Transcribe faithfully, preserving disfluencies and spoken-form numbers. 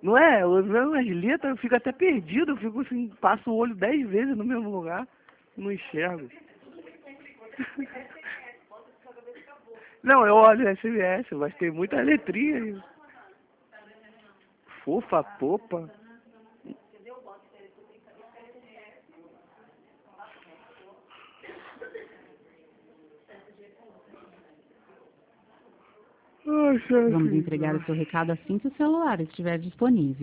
Não é? Eu vejo as letras, eu fico até perdido, eu fico assim, passo o olho dez vezes no mesmo lugar, não enxergo. Não, eu olho S M S, mas tem muita letrinha aí. Fofa, popa. Ai, Vamos entregar o seu recado assim que o celular estiver disponível.